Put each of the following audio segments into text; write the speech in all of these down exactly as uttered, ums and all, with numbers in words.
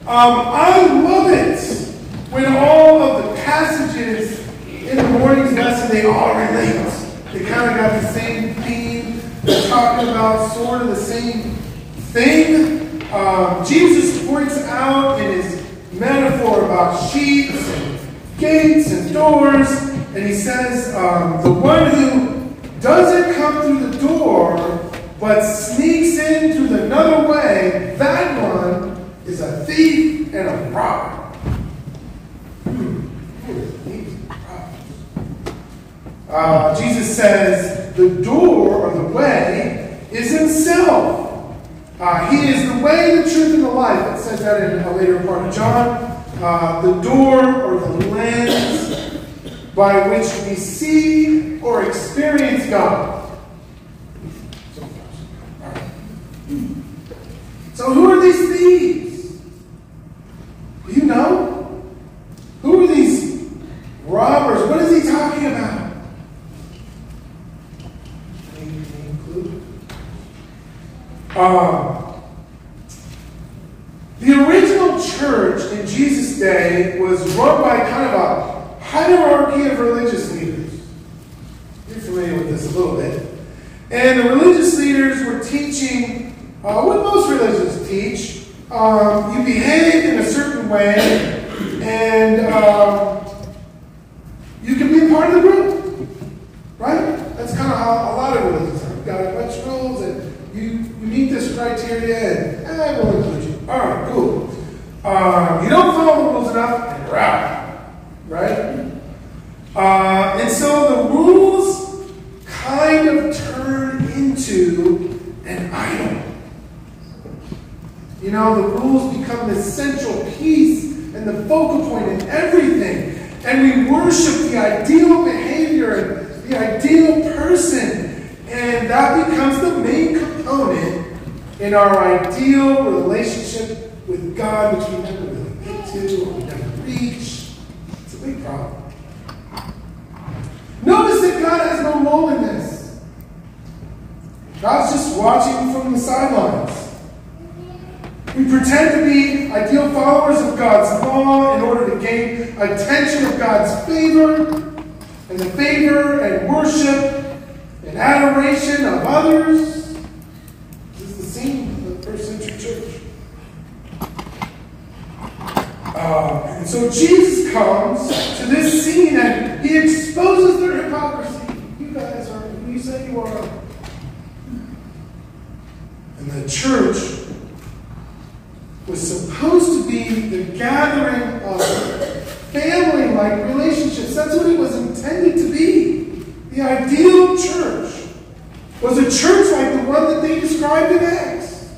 Um, I love it when all of the passages in the morning's lesson, they all relate. They kind of got the same theme. They're talking about sort of the same thing. Um, Jesus points out in his metaphor about sheep and gates and doors, and he says, um, the one who doesn't come through the door, but sneaks in through another way, that one is a thief and a robber. Uh, Jesus says the door or the way is himself. Uh, he is the way, the truth, and the life. It says that in a later part of John. Uh, the door or the lens by which we see or experience God. So who are these thieves? Do you know? Who are these robbers? What is he talking about? Any, any clue? Um, the original church in Jesus' day was run by kind of a hierarchy of religious leaders. You're familiar with this a little bit. And the religious leaders were teaching Uh, what most religions teach. Um, you behave in a certain way, and um, you can be a part of the group, right? That's kind of how a lot of religions are. You've got a bunch of rules, and you, you meet this criteria, and eh, we'll include you. All right, cool. Um, you don't follow the rules enough, and you're out, right? Uh, and so the rules kind of turn into an idol. You know, the rules become the central piece and the focal point in everything. And we worship the ideal behavior and the ideal person. And that becomes the main component in our ideal relationship with God, which we never really get to or we never reach. It's a big problem. Notice that God has no role in this. God's just watching from the sidelines. We pretend to be ideal followers of God's law in order to gain attention of God's favor, and the favor and worship and adoration of others. This is the scene of the first century church. Uh, and so Jesus comes to this scene and he exposes their hypocrisy. You guys are who you say you are. And the church was supposed to be the gathering of family-like relationships. That's what it was intended to be. The ideal church was a church like the one that they described in Acts.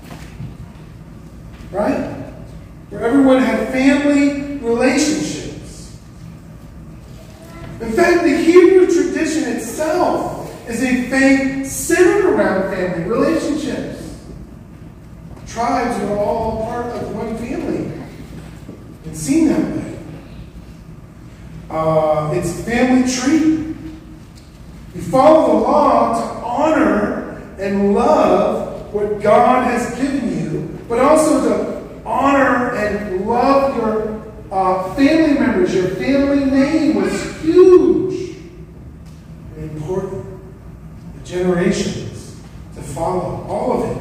Right? Where everyone had family relationships. In fact, the Hebrew tradition itself is a faith centered around family relationships. Tribes were all part of one family and seen that way. Uh, it's a family tree. You follow the law to honor and love what God has given you, but also to honor and love your uh, family members. Your family name was huge and important. The generations to follow, all of it.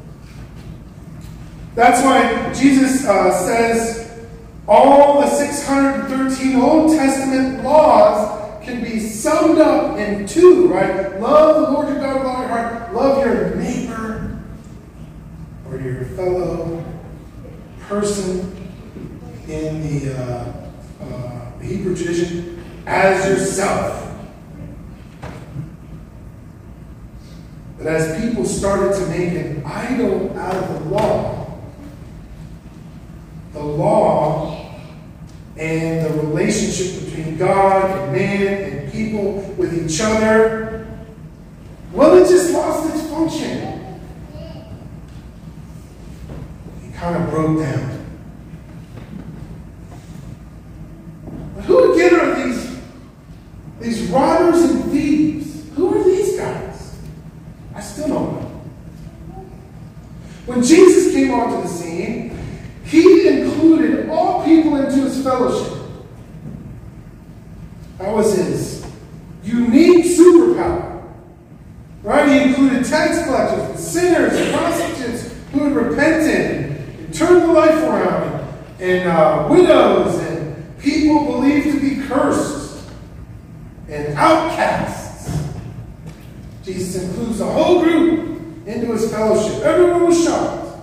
That's why Jesus uh, says all the six hundred thirteen Old Testament laws can be summed up in two, right? Love the Lord your God with all your heart. Love your neighbor or your fellow person in the uh, uh, Hebrew tradition as yourself. But as people started to make an idol out of the law, the law and the relationship between God and man and people with each other, well, it just lost its function. It kind of broke down. But who again are these, these robbers and thieves? Who are these guys? I still don't know. When Jesus came onto the scene, he and his fellowship. That was his unique superpower. Right? He included tax collectors and sinners and prostitutes who had repented and turned their life around, and uh, widows and people believed to be cursed and outcasts. Jesus includes the whole group into his fellowship. Everyone was shocked.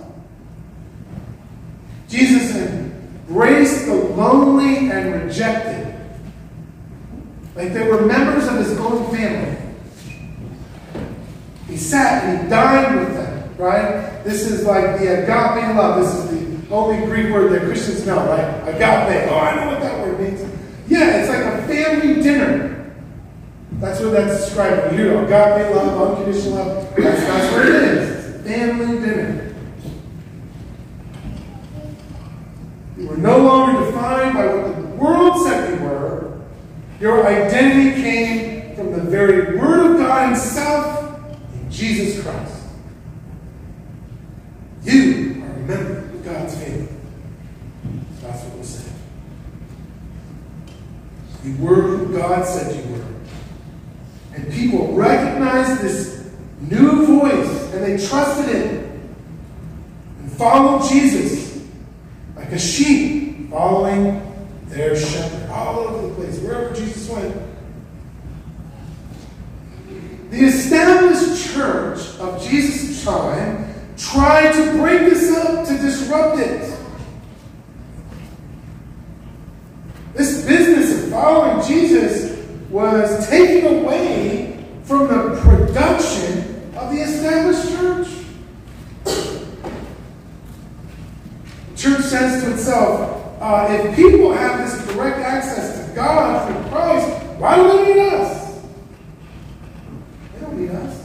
Jesus embraced the lonely and rejected, like they were members of his own family. He sat and he dined with them, right? This is like the agape love. This is the only Greek word that Christians know, right? Agape. Oh, I know what that word means. Yeah, it's like a family dinner. That's what that's described. You hear agape love, unconditional love. That's, that's what it is. It's a family dinner. You were no longer defined by what the world said you were. Your identity came from the very Word of God himself in Jesus Christ. You are a member of God's family. That's what we'll say. You were who God said you were. And people recognized this new voice, and they trusted it and followed Jesus like a sheep following their shepherd all over the place, wherever Jesus went. The established church of Jesus' time tried to break this up, to disrupt it. This business of following Jesus was taking away from the production of the established church. The church says to itself, uh, if people have this direct access to God through Christ, why do they need us? They don't need us.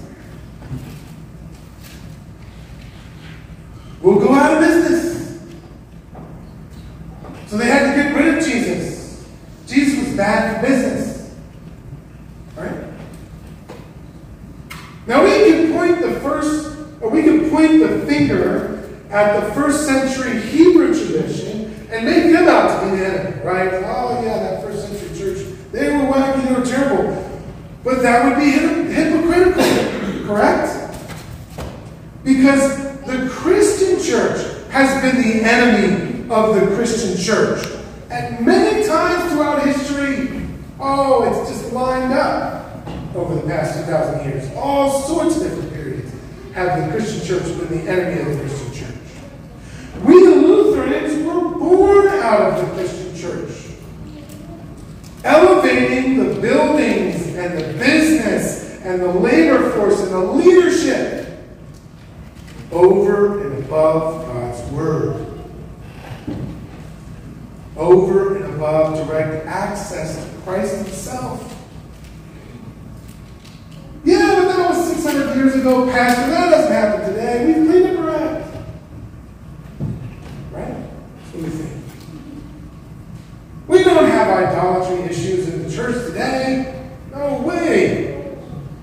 We'll go out of business. So they had to get rid of Jesus. Jesus was bad for business. Right? Now we can point the first, or we can point the finger at the first century Hebrew tradition and make them out to be the enemy, right? Oh yeah, that first century church, they were wacky, they were terrible. But that would be hypocritical, correct? Because the Christian church has been the enemy of the Christian church. And many times throughout history, oh, it's just lined up over the past two thousand years. All sorts of different periods have the Christian church been the enemy of the Christian church. We, the Lutherans, were born out of the Christian church, elevating the buildings and the business and the labor force and the leadership over and above God's Word, over and above direct access to Christ himself. Yeah, but that was six hundred years ago, Pastor. That doesn't happen today. We've cleaned up our act. Right? That's what we think. We don't have idolatry issues in the church today. No way.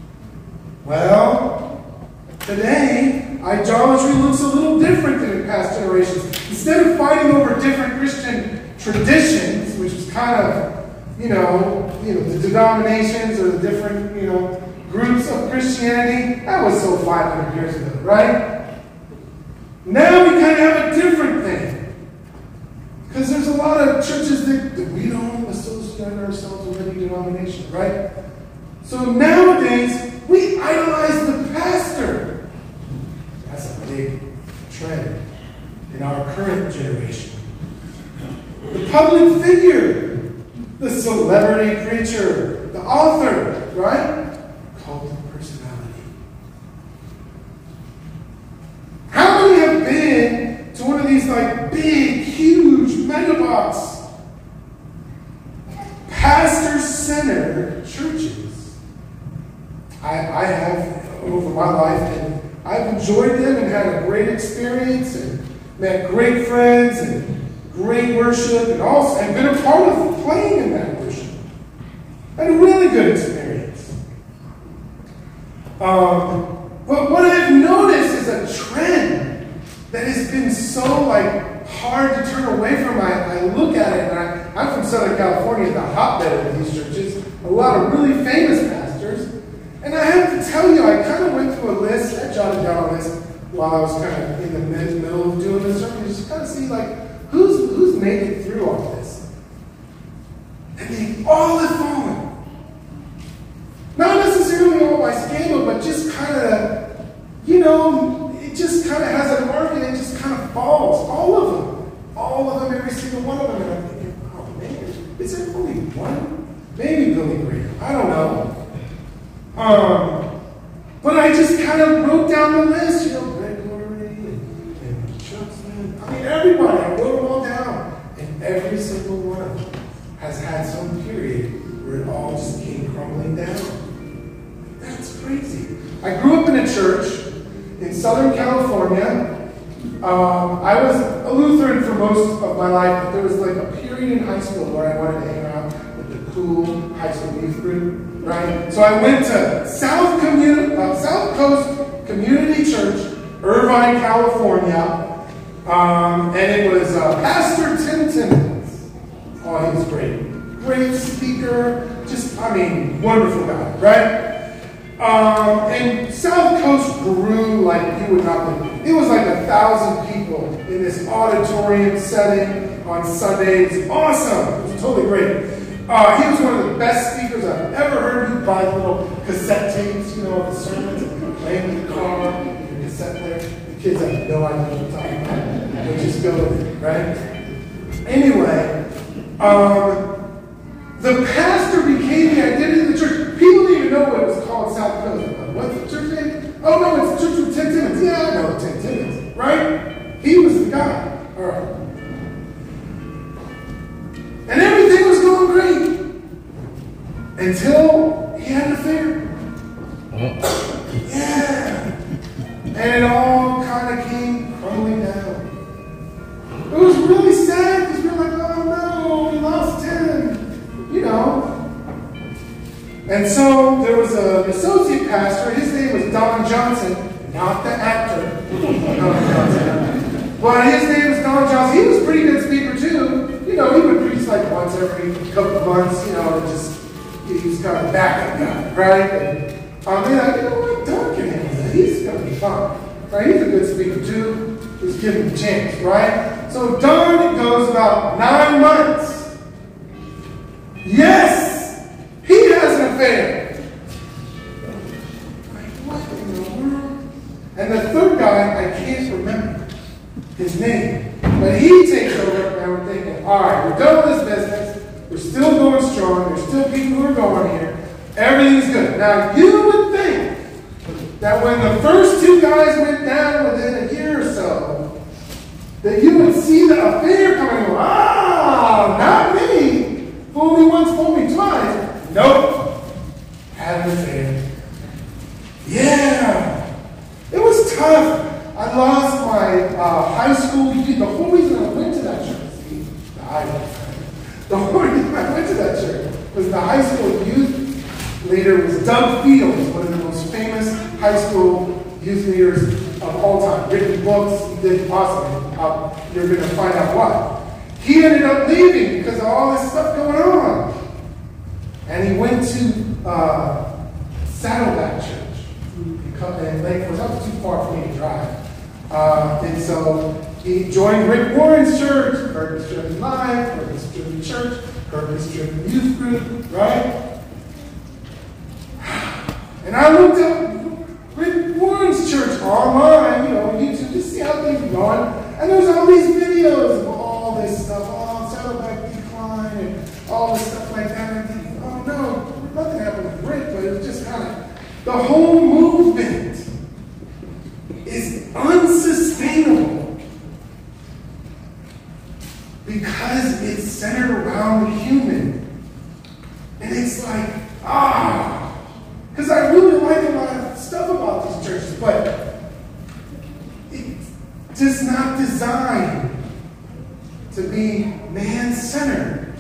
Well, today, idolatry looks a little different than in past generations. Instead of fighting over different Christian traditions, which is kind of, you know, you know, the denominations or the different, you know, groups of Christianity, that was so five hundred years ago, right? Now we kind of have a different thing. Because there's a lot of churches that, that we don't associate ourselves with any denomination, right? So nowadays, we idolize the pastor. That's a big trend in our current generation. The public figure, the celebrity preacher, the author, right? Cult of personality. How many have been to one of these like big, huge megabox pastor-centered churches? I, I have over my life, and I've enjoyed them and had a great experience and met great friends and great worship, and also and been a part of playing in that worship. I had a really good experience. Um, but what I've noticed is a trend that has been so like hard to turn away from. I, I look at it, and I, I'm from Southern California, the hotbed of these churches, a lot of really famous pastors. And I have to tell you, I kind of went through a list, I jotted down a list while I was kind of in the mid- middle of doing this sermon, just kind of see, like, who's, who's made it through all this? And they all have fallen. Not necessarily all by scandal, but just kind of, you know, it just kind of has a mark and it just kind of falls. All of them. All of them, every single one of them. And I'm thinking, oh man, is there only one? Maybe Billy Graham. I don't know. Um, but I just kind of wrote down the list, you know, Gregory and, and Chuck Smith. I mean, everybody. I wrote them all down. And every single one of them has had some period where it all just came crumbling down. That's crazy. I grew up in a church in Southern California. Um, I was a Lutheran for most of my life, but there was like a period in high school where I wanted to hang out with the cool high school youth group, right? So I went to South, Commun- uh, South Coast Community Church, Irvine, California, um, and it was uh, Pastor Tim Timmons. Oh, he was great. Great speaker, just, I mean, wonderful guy, right? Um, and South Coast grew like you would not believe. It was like a thousand people in this auditorium setting on Sundays. Awesome. It was totally great. Uh, he was one of the best speakers I've ever heard. He'd buy little cassette tapes, you know, of the sermons, and play them in the car, and the cassette player. The kids have no idea what I'm talking about. They just go with it, right? Anyway, um, the pastor became the identity of the church. People didn't even know what it was called South Coast. What's the church name? Oh, no, it's the church of Tim Timmons. Yeah, I know Tim Timmons, right? He was the guy. All right. And everything was going great until he had an affair. Yeah. And it all kind of came crumbling down. It was really sad because we were like, oh, no, we lost Tim. You know. And so there was a, an associate pastor. His name was Don Johnson, not the actor, Don Johnson. But his name was Don Johnson. He was a pretty good speaker too. You know, he would preach like once every couple of months. You know, just he was kind of a backup guy, right? And um, they're like, you know what, Don can handle that. He's gonna be fine, right? He's a good speaker too. Just give him a chance, right? So Don goes about nine months. Yes. He has an affair. Like, what in the world? And the third guy, I can't remember his name. But he takes over, and we're thinking, all right, we're done with this business. We're still going strong. There's still people who are going here. Everything's good. Now, you would think that when the first two guys went down within a year or so, that you would see the affair coming. Ah, not me. Fool me once, fool me twice. Nope. Had an affair. Yeah. It was tough. I lost my uh, high school youth. The whole reason I went to that church, see, the high The whole reason I went to that church was the high school youth leader was Doug Fields, one of the most famous high school youth leaders of all time. Written books, he did awesome. Uh, you're going to find out why. He ended up leaving because of all this stuff going on. And he went to uh, Saddleback Church in Lake Forest. That was too far for me to drive. Uh, and so he joined Rick Warren's church, Purpose Driven Life, Purpose Driven Church, Purpose Driven Youth Group, right? And I looked up Rick Warren's church online, you know, YouTube, to see how things are going. And there's all these videos of all this stuff, oh, Saddleback decline, and all this stuff like that. And I'm thinking, oh no, nothing happened with Rick, but it was just kind of, the whole movement is unsustainable because it's centered around the human. And it's like, ah, because I really like a lot of stuff about these churches, but it's just not designed to be man-centered.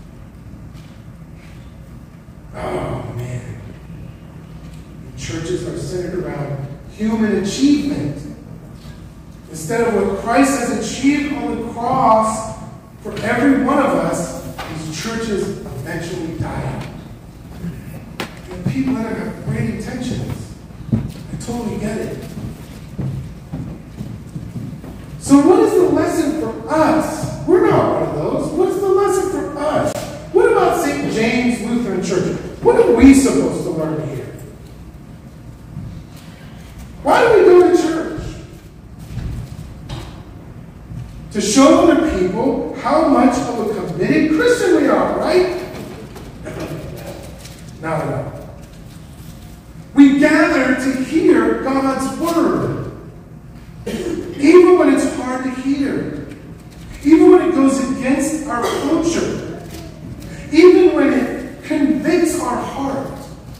Oh, man. Churches are centered around human achievement instead of what Christ has achieved on the cross. cross for every one of us, these churches eventually die out. And people that have great intentions. I totally get it. So what is the lesson for us? We're not one of those. What's the lesson for us? What about Saint James Lutheran Church? What are we supposed to learn here? Why do we go to church? To show other people how much of a committed Christian we are, right? Not at all. We gather to hear God's word. Even when it's hard to hear. Even when it goes against our culture. Even when it convicts our heart.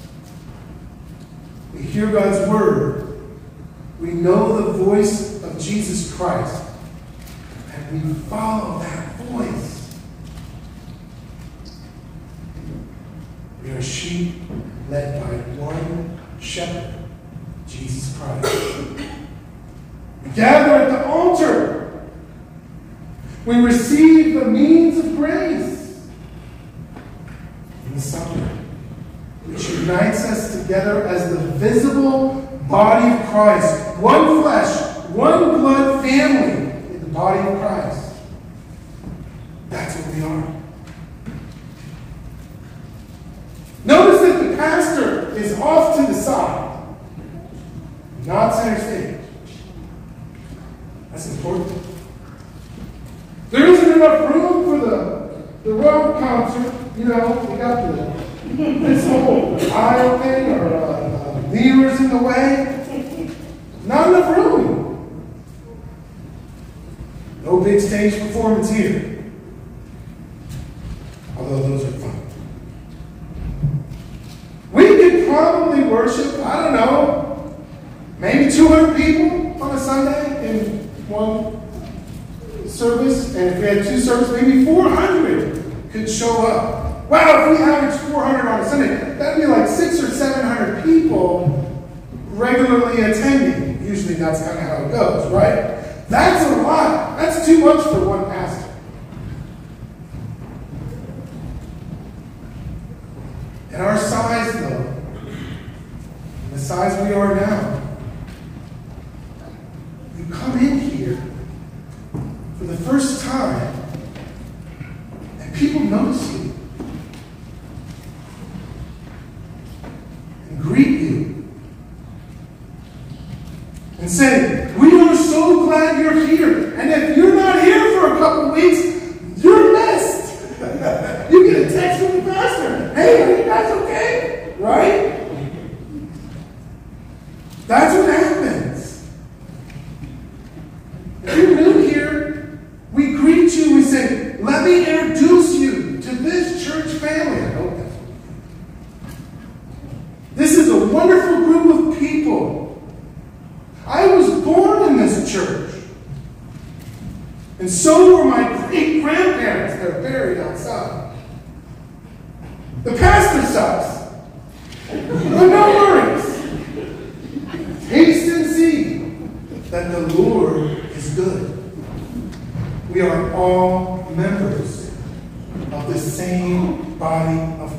We hear God's word. We know the voice of Jesus Christ. And we follow that voice. We are sheep led by one shepherd, Jesus Christ. We gather at the altar. We receive the means of grace in the supper, which unites us together as the visible body of Christ. One flesh, one blood family in the body of Christ. That's what we are. Notice that the pastor is off to the side, not center stage. That's important. There isn't enough room for the, the royal concert. You know, we got the this whole aisle thing or uh, uh, mirrors in the way. Not enough room. No big stage performance here. Although those are fun. We could probably worship, I don't know, maybe two hundred people on a Sunday in one service. And if we had two services, maybe four hundred could show up. Wow, if we average four hundred on a Sunday, that'd be like six or seven hundred people regularly attending. Usually that's kind of how it goes, right? That's a lot. That's too much for one pastor. And our size, though, the size we are now, you come in here for the first time, and people notice you and greet you and say, "We are so glad you're here. And if you're not here for a couple weeks, you're missed." You get a text from the pastor. "Hey, are you guys okay?" Right? That's what happens. If you're new here, we greet you. We say, "Let me introduce you to this church family." I hope that's what you do. This is a wonderful group of people. I was born in this church. And so were my great-grandparents. They're buried outside. The pastor sucks. But no worries. Taste and see that the Lord is good. We are all members of the same body of